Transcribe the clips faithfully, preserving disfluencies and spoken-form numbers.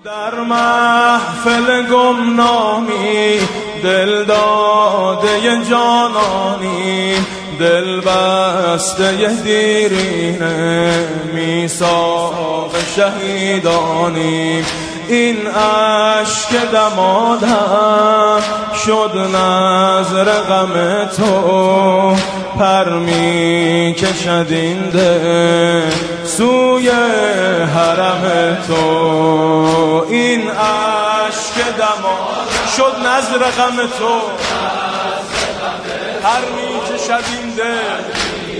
در محفل گمنامی دل داده جانانی، دل بسته دیرینه میثاق شهیدانی. این اشک دمادم شد نذر غم تو، پر می کشد این دل سوی حرم تو. این اشک دمادم شد نذر غم تو، پر می کشد این دل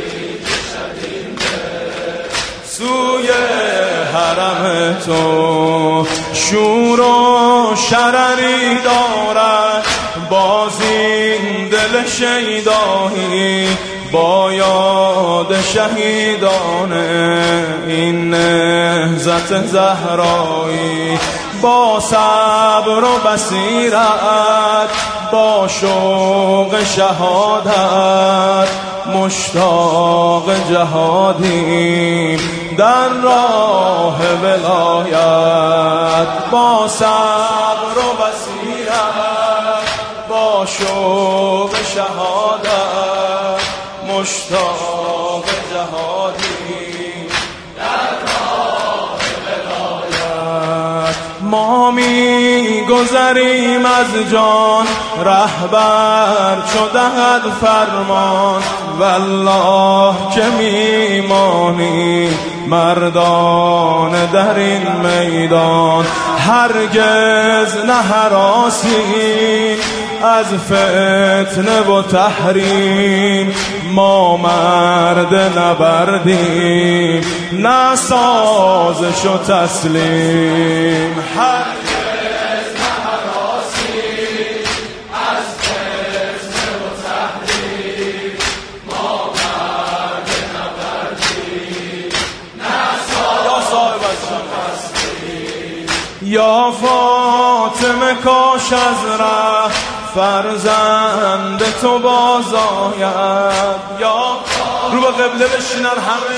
سوی حرم تو. شور و شرری دارد باز این دل شیدایی، با یاد شهیدان این نهضت زهرایی. با صبر و بصیرت با شوق شهادت مشتاق جهادیم در راه ولایت. با صبر و بصیرت با شوق شهادت مشتاق جهادیم در راه ولایت. ما می گذریم از جان رهبر چو دهد فرمان، والله که میمانی مردان در این میدان. هرگز نهراسیم از فتنه و تحریم، ما مرد نبردیم نه سازش و تسلیم. هرگز نهراسیم از فتنه و تحریم، ما مرد نبردیم نه سازش و تسلیم. یا فاطمه کاش از ره فرزند تو باز آید، یا رو به قبله بشینن همه،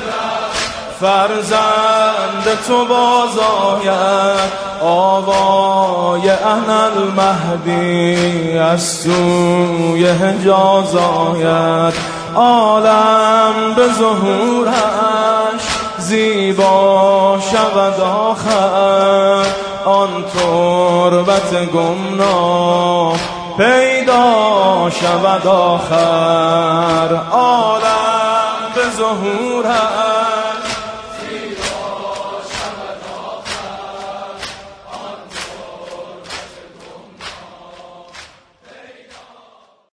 فرزند تو باز آید. آوای انا المهدی از سوی حجاز آید، عالم به ظهورش زیبا شود آخر. آن تربت گمنام پیدا شود آخر، عالم به ظهورش